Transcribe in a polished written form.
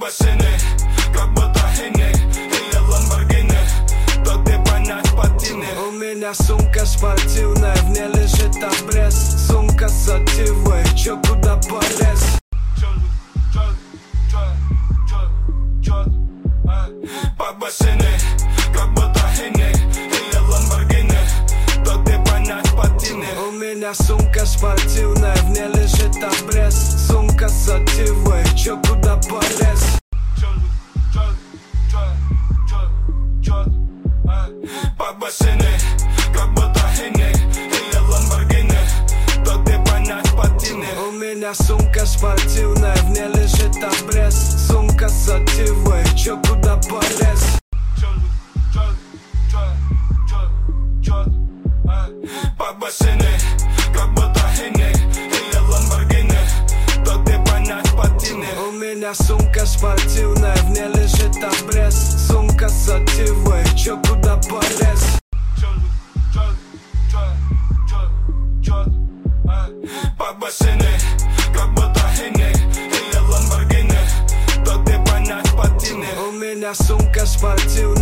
бассейны, как будто Хенни или Ламборгини, то ты понять ботины. У меня сумка спортивная, в ней лежит обрез. Сумка сативая, чё куда полез? По бассейны, как будто Хенни или Ламборгини, то ты понять ботины. У меня сумка спортивная, в ней лежит обрез. Сумка сативая, чё куда полез? По бассейны, как будто Хенни или Ламборгини, то ты понять ботины. У меня сумка спортивная, в ней лежит обрез. Сумка сативая, чё куда полез? По бассейны, как будто Хенни или Ламборгини, то ты понять ботины. У меня сумка спортивная, в ней лежит обрез. Сумка сативая, чё куда полез? По бассейны, как будто Хенни или Ламборгини, то ты понять ботины. У меня сумка спортивная.